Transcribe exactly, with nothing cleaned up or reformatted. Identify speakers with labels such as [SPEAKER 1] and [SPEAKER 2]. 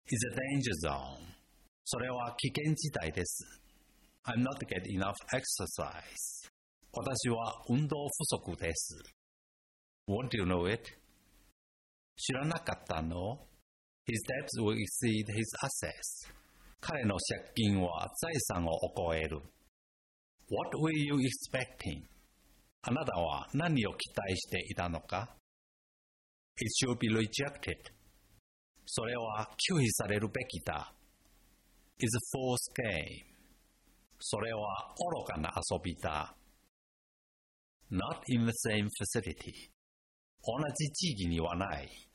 [SPEAKER 1] is a danger zone. それは危険地帯です。I'm not getting enough exercise. 私は運動不足です。Won't you know it? 知らなかったの？ His debts will exceed his assets. 彼の借金は財産を超える。What were you expecting? あなたは何を期待していたのか？ It should be rejected. それは拒否されるべきだ。It's a false game. それは愚かな遊びだ。Not in the same facility. 同じ地域にはない。